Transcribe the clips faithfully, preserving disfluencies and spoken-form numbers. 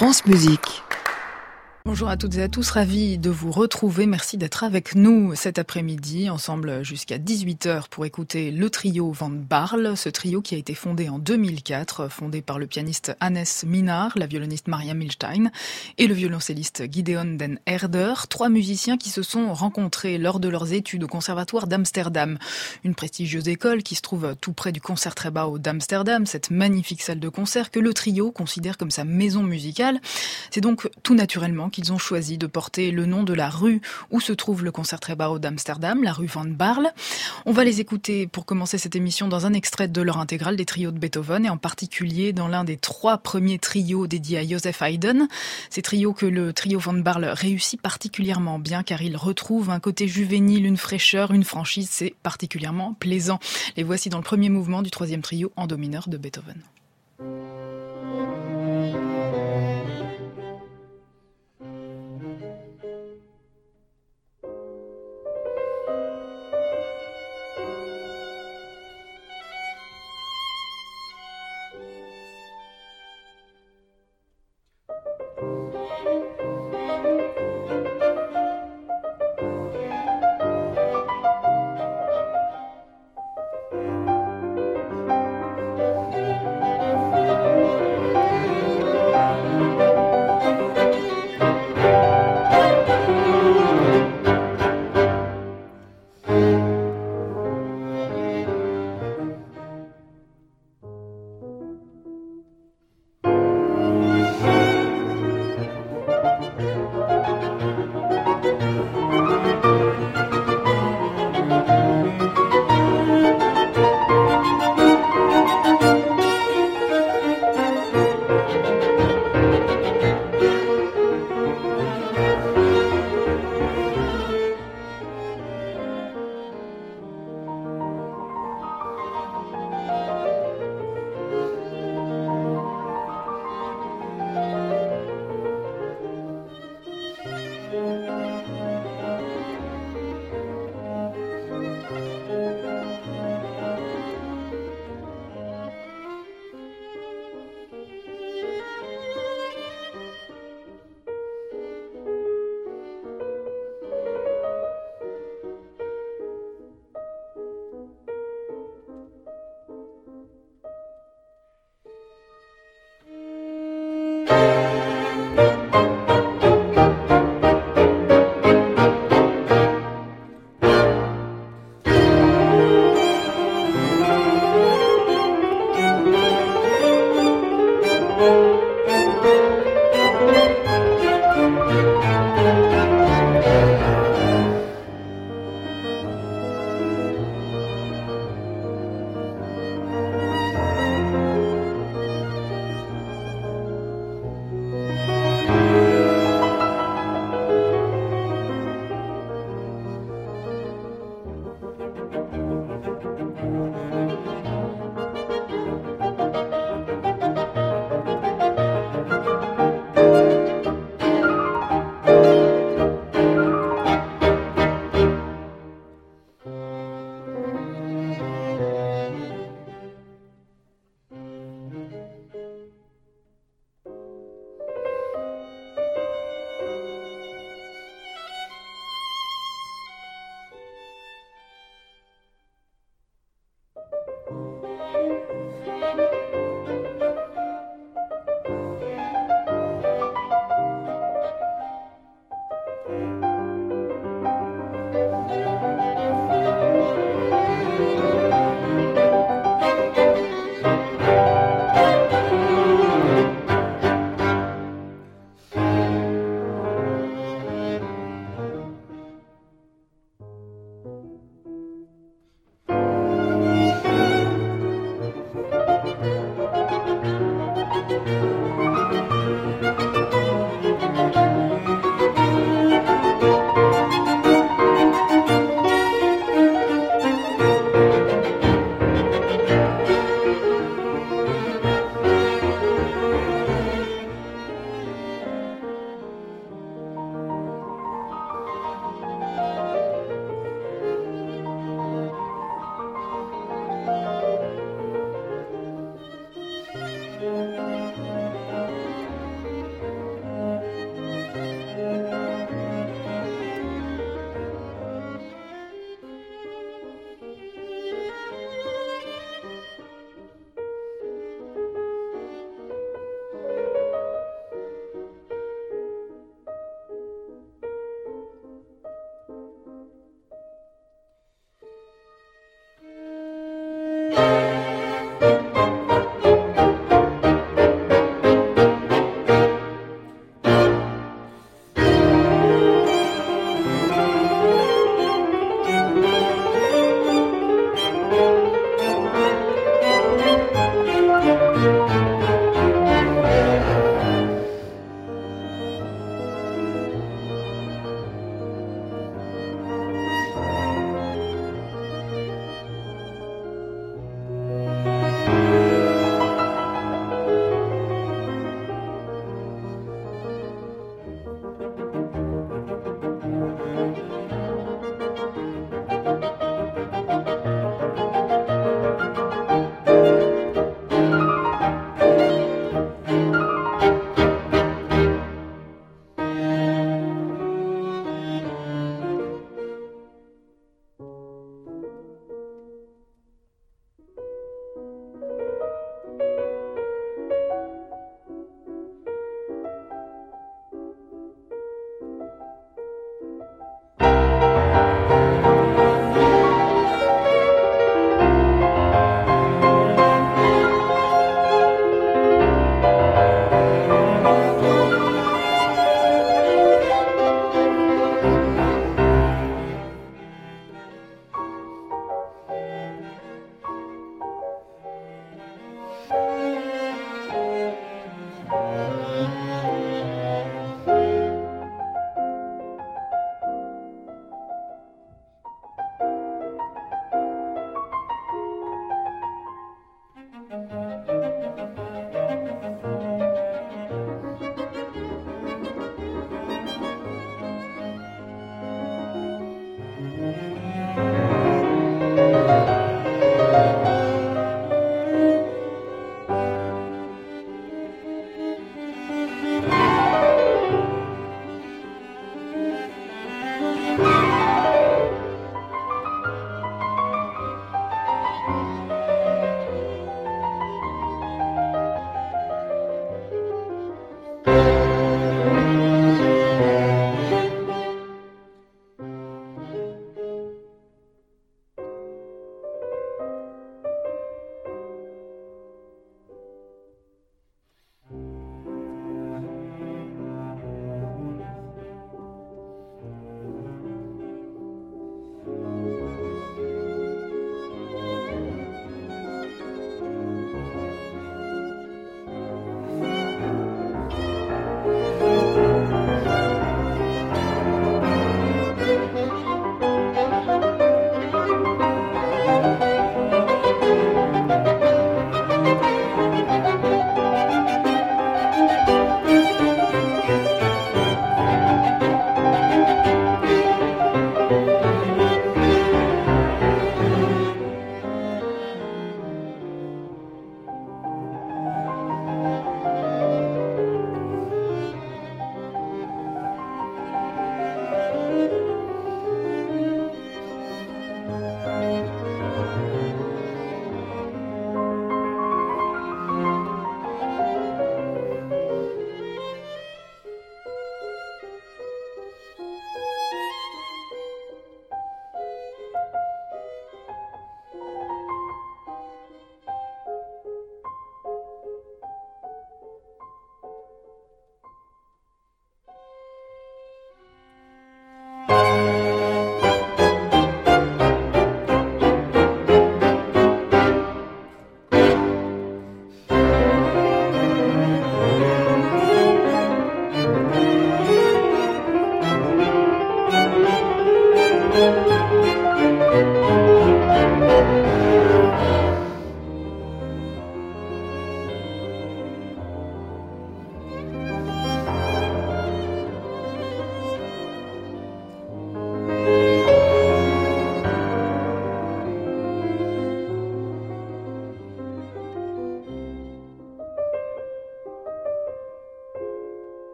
France Musique. Bonjour à toutes et à tous, ravi de vous retrouver. Merci d'être avec nous cet après-midi, ensemble jusqu'à dix-huit heures pour écouter le trio Van Baarle. Ce trio qui a été fondé en deux mille quatre, fondé par le pianiste Hannes Minnaar, la violoniste Maria Milstein et le violoncelliste Gideon den Herder. Trois musiciens qui se sont rencontrés lors de leurs études au conservatoire d'Amsterdam. Une prestigieuse école qui se trouve tout près du Concertgebouw d'Amsterdam, cette magnifique salle de concert que le trio considère comme sa maison musicale. C'est donc tout naturellement qu'ils ont choisi de porter le nom de la rue où se trouve le Concertgebouw d'Amsterdam, la rue Van Baarle. On va les écouter pour commencer cette émission dans un extrait de leur intégrale des trios de Beethoven et en particulier dans l'un des trois premiers trios dédiés à Joseph Haydn. Ces trios que le trio Van Baarle réussit particulièrement bien car ils retrouvent un côté juvénile, une fraîcheur, une franchise, c'est particulièrement plaisant. Les voici dans le premier mouvement du troisième trio en do mineur de Beethoven.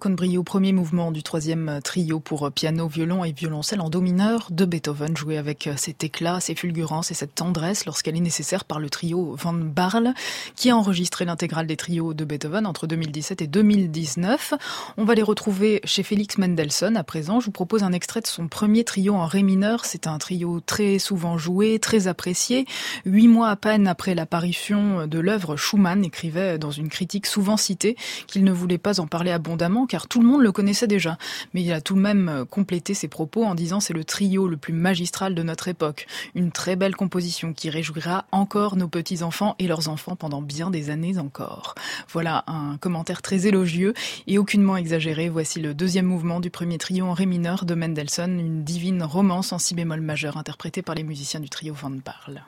con brio, premier mouvement du troisième trio pour piano, violon et violoncelle en do mineur de Beethoven, joué avec cet éclat, ces fulgurances et cette tendresse lorsqu'elle est nécessaire par le trio Van Barle, qui a enregistré l'intégrale des trios de Beethoven entre deux mille dix-sept et deux mille dix-neuf. On va les retrouver chez Félix Mendelssohn à présent. Je vous propose un extrait de son premier trio en ré mineur. C'est un trio très souvent joué, très apprécié. Huit mois à peine après l'apparition de l'œuvre, Schumann écrivait dans une critique souvent citée qu'il ne voulait pas en parler abondamment car tout le monde le connaissait déjà. Mais il a tout de même complété ses propos en disant c'est le trio le plus magistral de notre époque. Une très belle composition qui réjouira encore nos petits-enfants et leurs enfants pendant bien des années encore. Voilà un commentaire très élogieux et aucunement exagéré. Voici le deuxième mouvement du premier trio en ré mineur de Mendelssohn, une divine romance en si bémol majeur interprétée par les musiciens du trio Van Barle.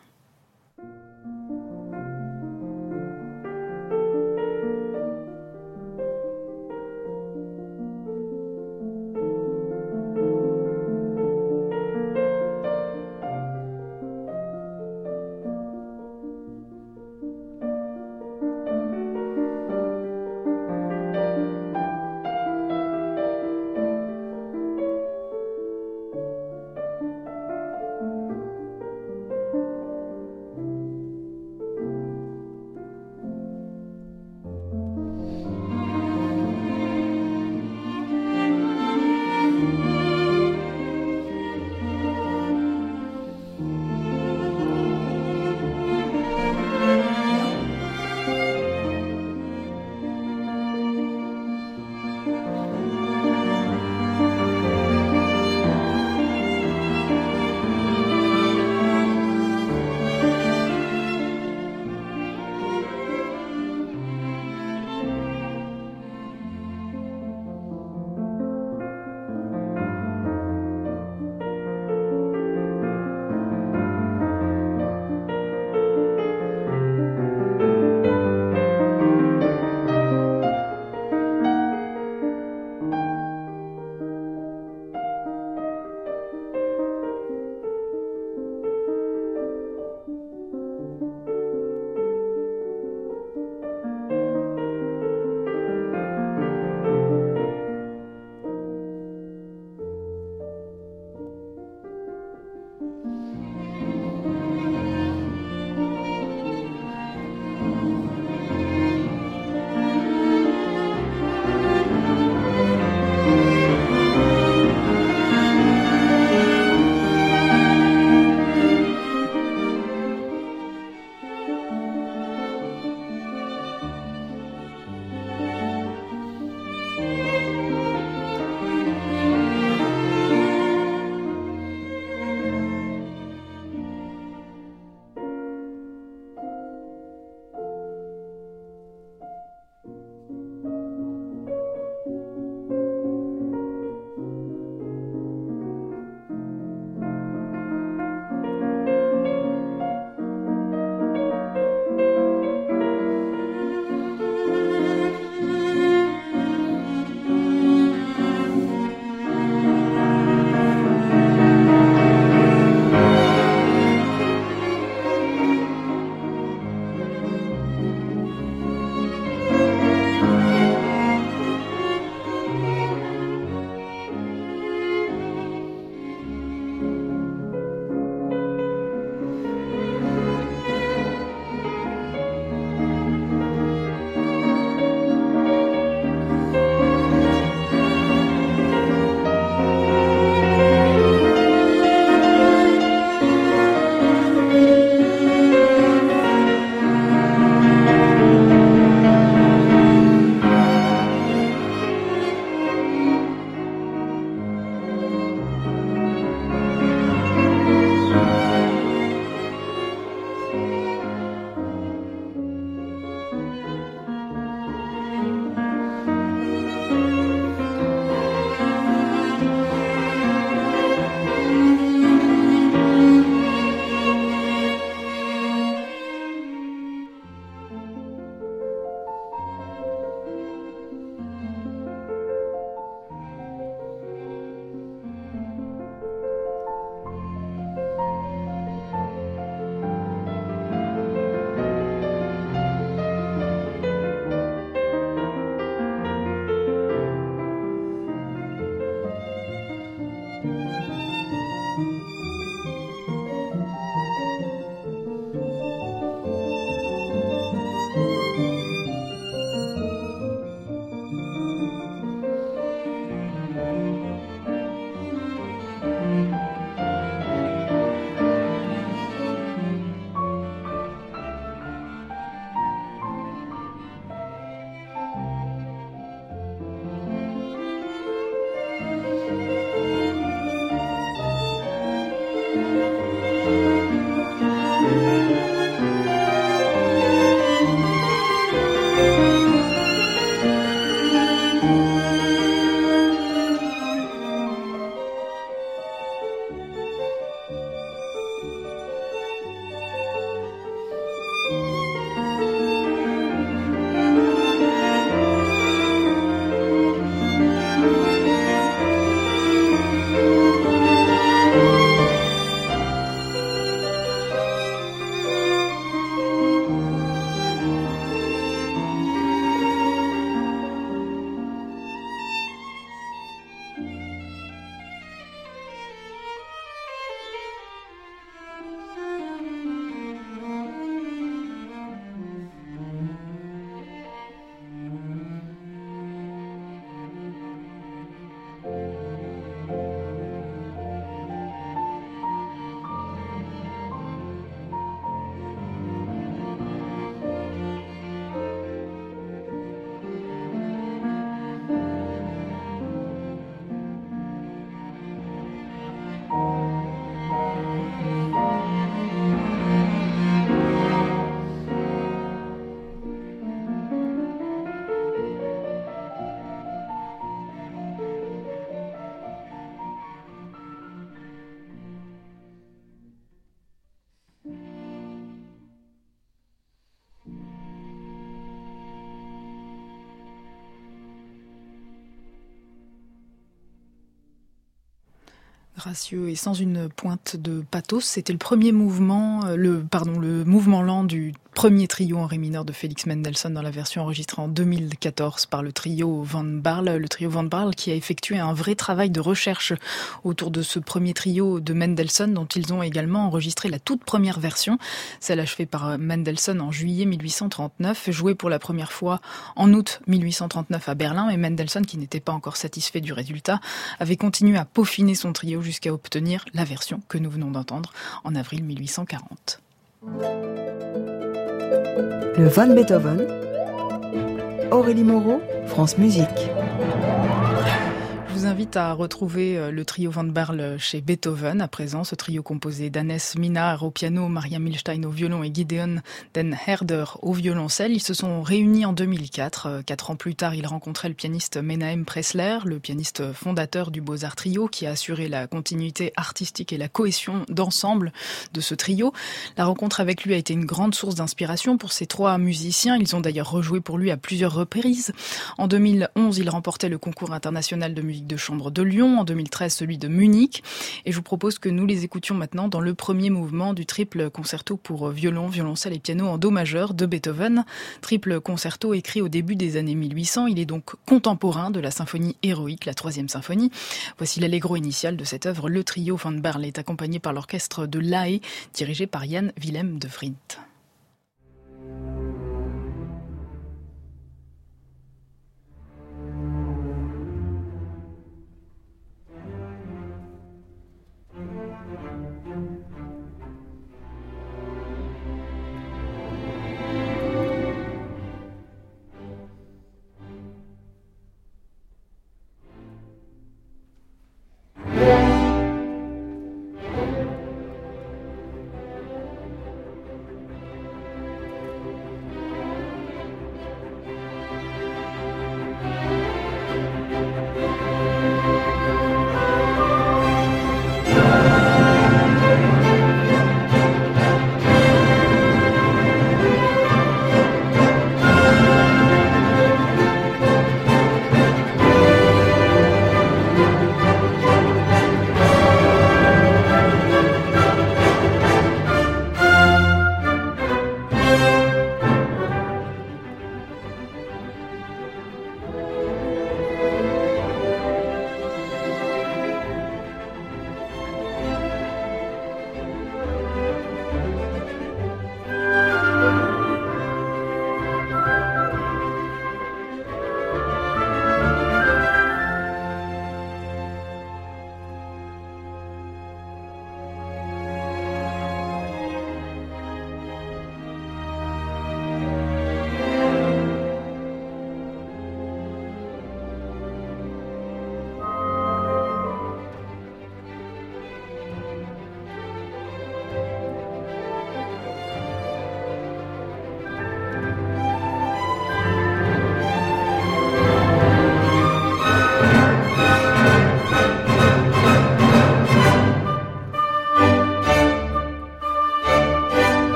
gracieux et sans une pointe de pathos. C'était le premier mouvement, le pardon, le mouvement lent du premier trio en ré mineur de Félix Mendelssohn dans la version enregistrée en deux mille quatorze par le trio Van Barle. Le trio Van Barle qui a effectué un vrai travail de recherche autour de ce premier trio de Mendelssohn dont ils ont également enregistré la toute première version, celle achevée par Mendelssohn en juillet mille huit cent trente-neuf, jouée pour la première fois en août mille huit cent trente-neuf à Berlin. Et Mendelssohn, qui n'était pas encore satisfait du résultat, avait continué à peaufiner son trio jusqu'à obtenir la version que nous venons d'entendre en avril mille huit cent quarante. Le Van Beethoven, Aurélie Moreau, France Musique. Je vous invite à retrouver le trio Van Barle chez Beethoven. À présent, ce trio composé d'Hannes Minnaar au piano, Maria Milstein au violon et Gideon den Herder au violoncelle. Ils se sont réunis en deux mille quatre. Quatre ans plus tard, ils rencontraient le pianiste Menahem Pressler, le pianiste fondateur du Beaux-Arts Trio, qui a assuré la continuité artistique et la cohésion d'ensemble de ce trio. La rencontre avec lui a été une grande source d'inspiration pour ces trois musiciens. Ils ont d'ailleurs rejoué pour lui à plusieurs reprises. En deux mille onze, il remportait le concours international de musique de chambre de Lyon, en deux mille treize celui de Munich, et je vous propose que nous les écoutions maintenant dans le premier mouvement du triple concerto pour violon, violoncelle et piano en do majeur de Beethoven. Triple concerto écrit au début des années mille huit cents, il est donc contemporain de la symphonie héroïque, la troisième symphonie. Voici l'allegro initial de cette œuvre. Le trio Van Barle est accompagné par l'orchestre de l'A E, dirigé par Jan Willem de Vriend.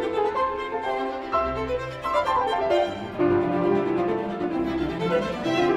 Thank you.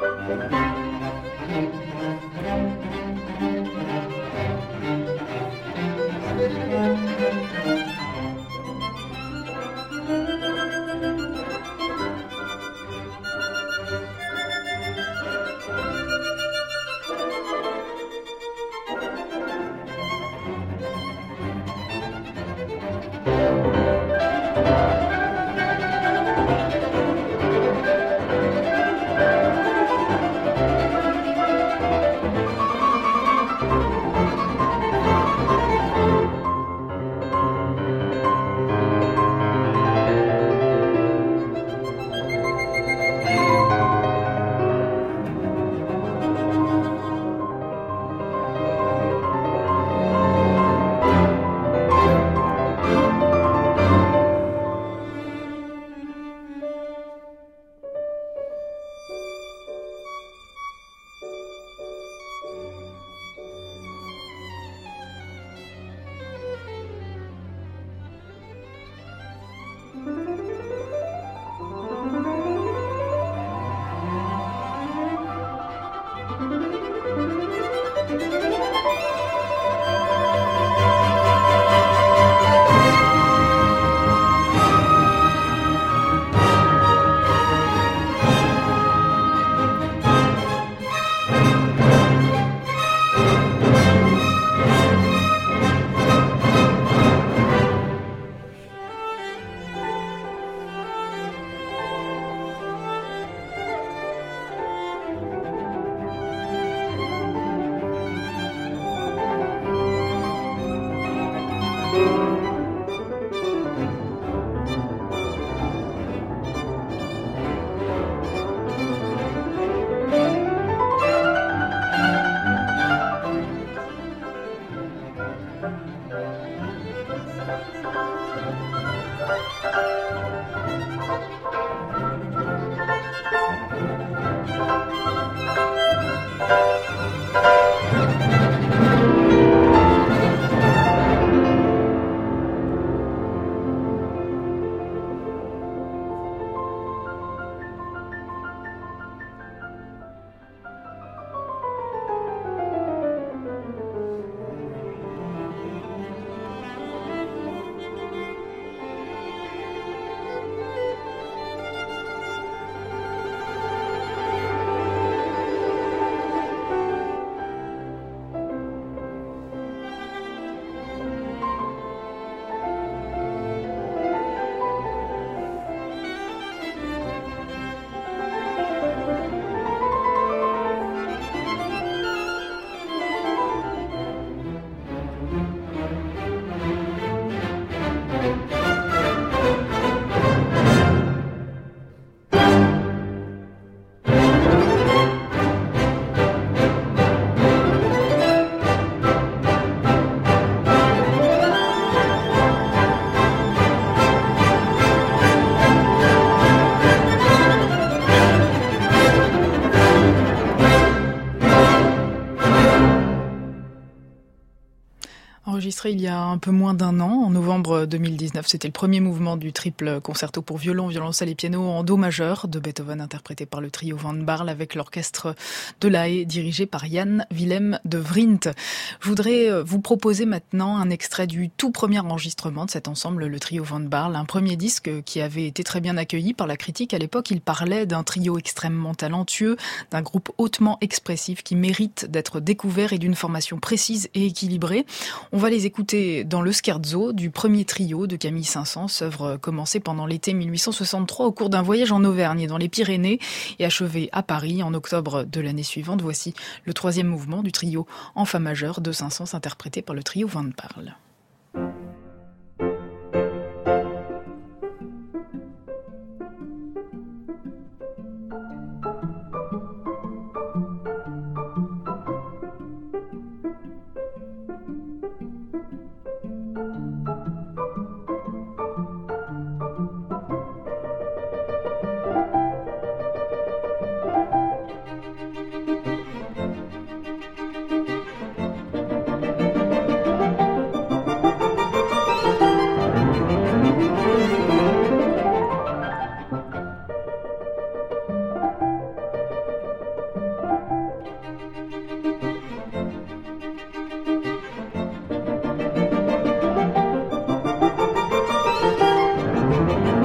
Enregistré il y a un peu moins d'un an, en novembre deux mille dix-neuf, c'était le premier mouvement du triple concerto pour violon, violoncelle et piano en do majeur de Beethoven, interprété par le trio Van Barle avec l'orchestre de La Haye dirigé par Jan Willem de Vriend. Je voudrais vous proposer maintenant un extrait du tout premier enregistrement de cet ensemble, le trio Van Barle, un premier disque qui avait été très bien accueilli par la critique. À l'époque, il parlait d'un trio extrêmement talentueux, d'un groupe hautement expressif qui mérite d'être découvert et d'une formation précise et équilibrée. On va les écouter dans le scherzo du premier trio de Camille Saint-Saëns, œuvre commencée pendant l'été mille huit cent soixante-trois au cours d'un voyage en Auvergne et dans les Pyrénées et achevée à Paris en octobre de l'année suivante. Voici le troisième mouvement du trio en fa majeur de Saint-Saëns interprété par le trio Van Barle.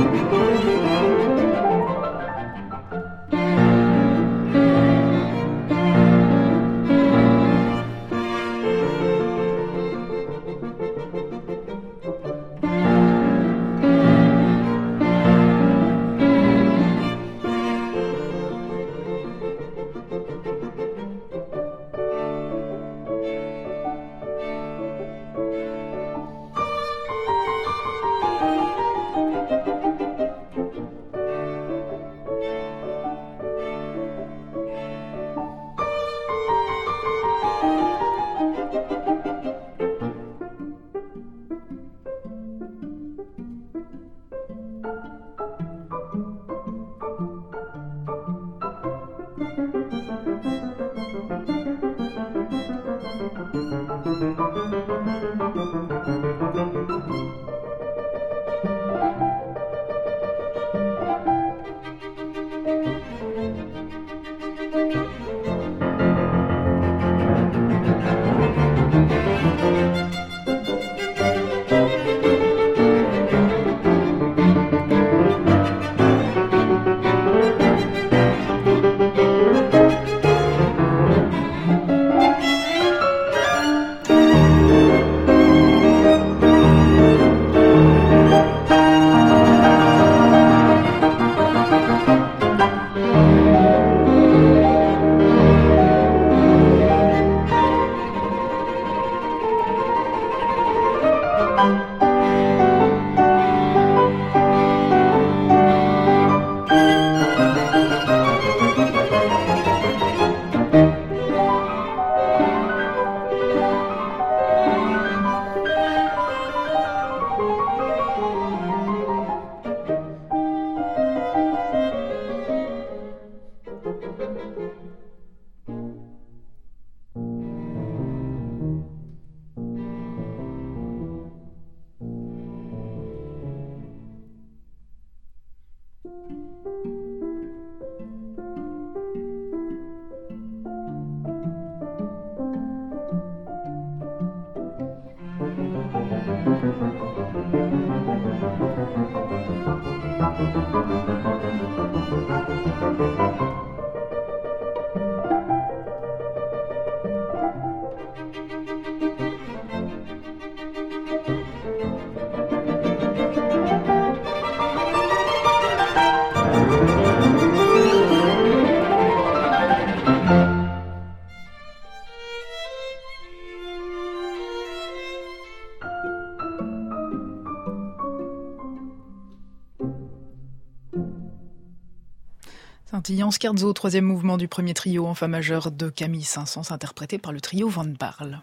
Saint-Illan Scherzo, troisième mouvement du premier trio en fa majeur de Camille Saint-Saëns, interprété par le trio Van Baarle.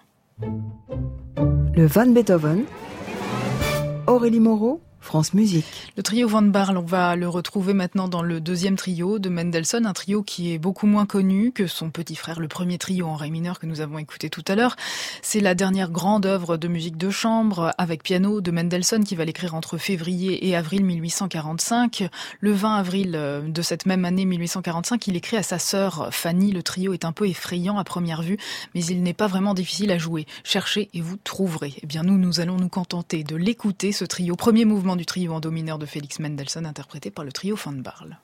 Le Van Beethoven, Aurélie Moreau, France Musique. Le trio Van Baarle, on va le retrouver maintenant dans le deuxième trio de Mendelssohn, un trio qui est beaucoup moins connu que son petit frère, le premier trio en ré mineur que nous avons écouté tout à l'heure. C'est la dernière grande œuvre de musique de chambre avec piano de Mendelssohn qui va l'écrire entre février et avril mille huit cent quarante-cinq. Le vingt avril de cette même année mille huit cent quarante-cinq, il écrit à sa sœur Fanny. Le trio est un peu effrayant à première vue, mais il n'est pas vraiment difficile à jouer. Cherchez et vous trouverez. Eh bien nous, nous allons nous contenter de l'écouter, ce trio. Premier mouvement du trio en do mineur de Félix Mendelssohn, interprété par le trio Van Baarle.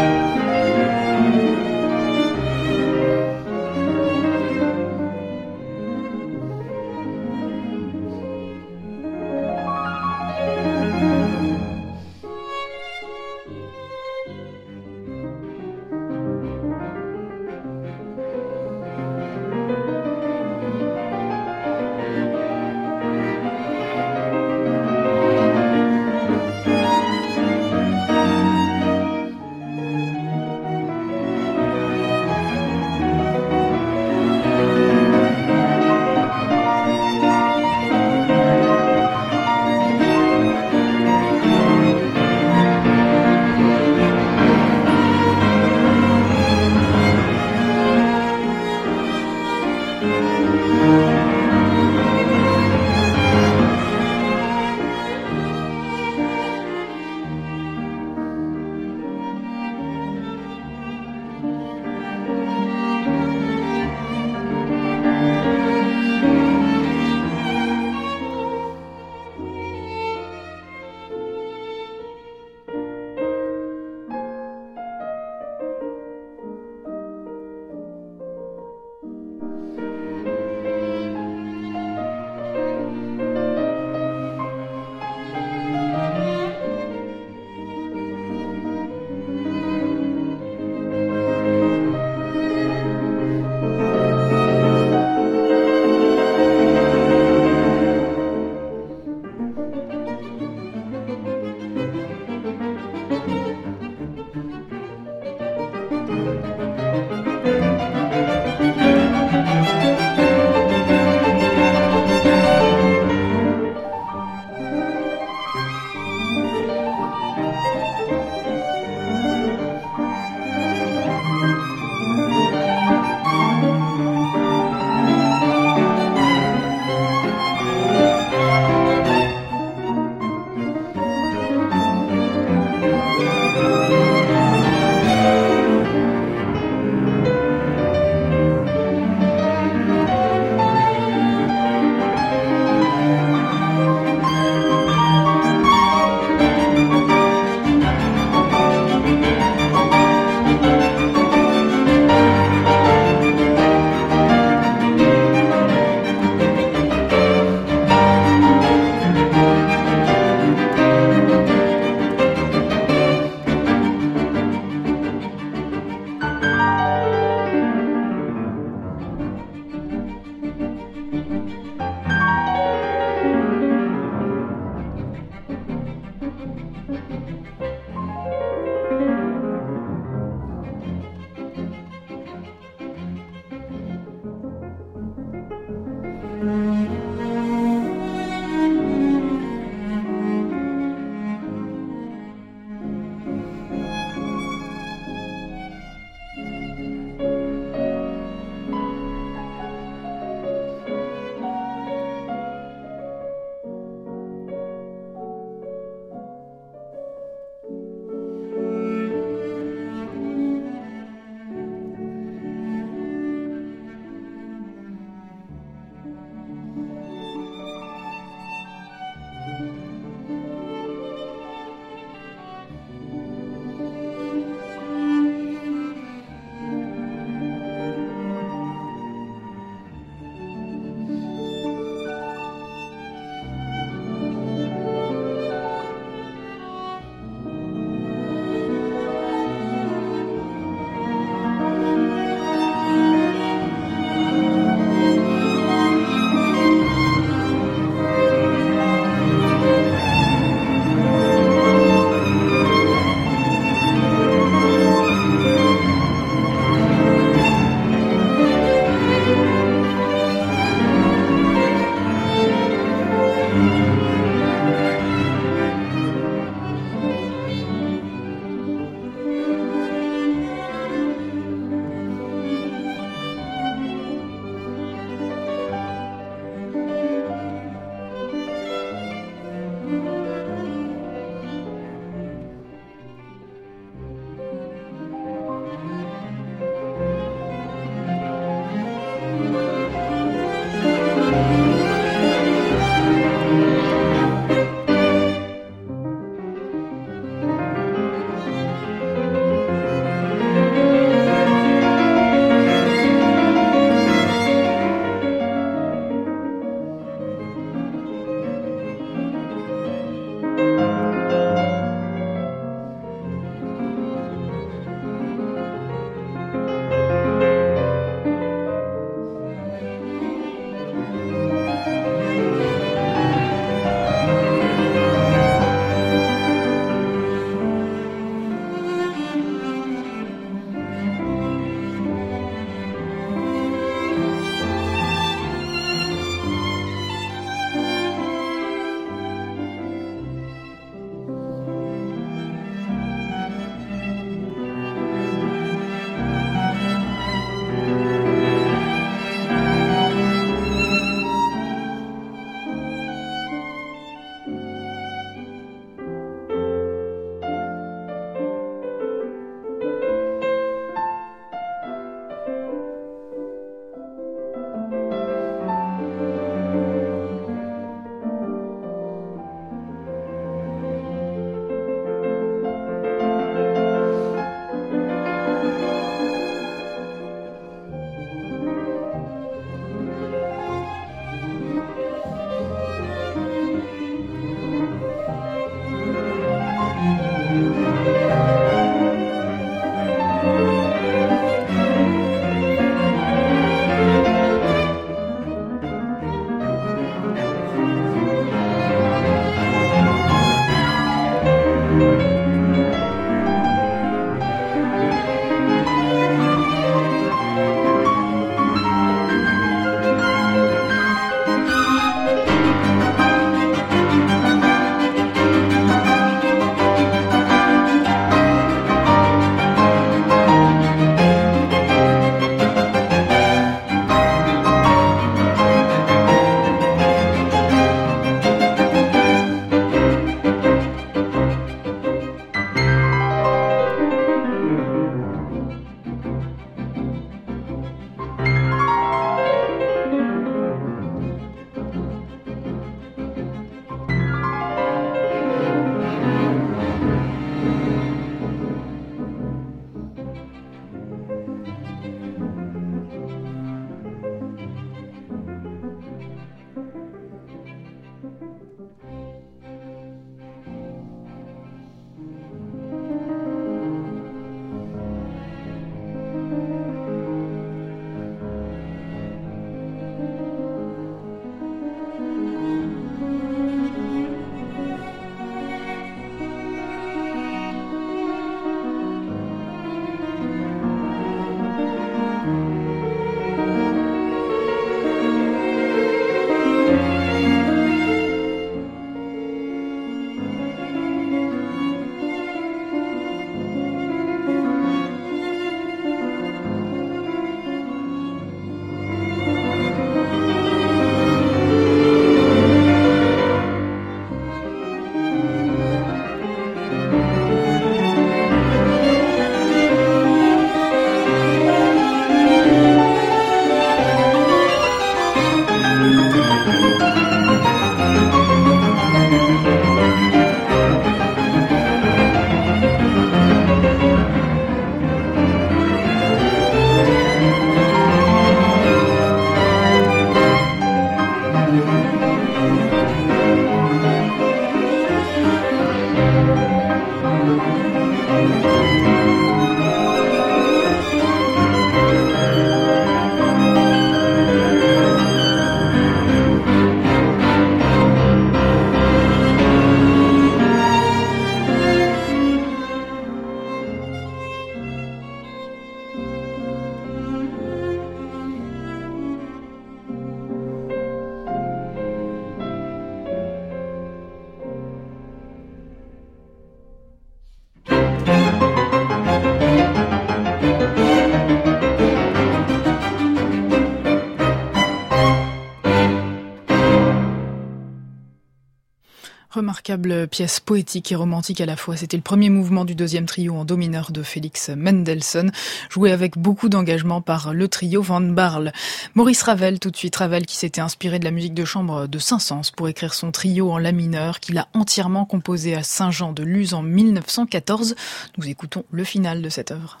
remarquable pièce poétique et romantique à la fois. C'était le premier mouvement du deuxième trio en do mineur de Félix Mendelssohn, joué avec beaucoup d'engagement par le trio Van Barle. Maurice Ravel, tout de suite, Ravel qui s'était inspiré de la musique de chambre de Saint-Saëns pour écrire son trio en la mineur, qu'il a entièrement composé à Saint-Jean-de-Luz en mille neuf cent quatorze. Nous écoutons le final de cette œuvre.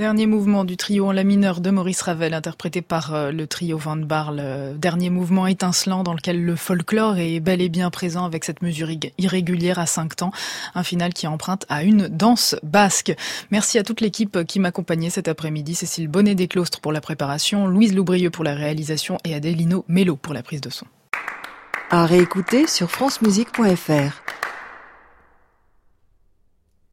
Dernier mouvement du trio en la mineur de Maurice Ravel, interprété par euh, le trio Van Barle. Euh, dernier mouvement étincelant dans lequel le folklore est bel et bien présent avec cette mesure irrégulière à cinq temps. Un final qui emprunte à une danse basque. Merci à toute l'équipe qui m'accompagnait cet après-midi. Cécile Bonnet-Desclostres pour la préparation, Louise Loubrieux pour la réalisation et Adélino Mello pour la prise de son. À réécouter sur francemusique point f r.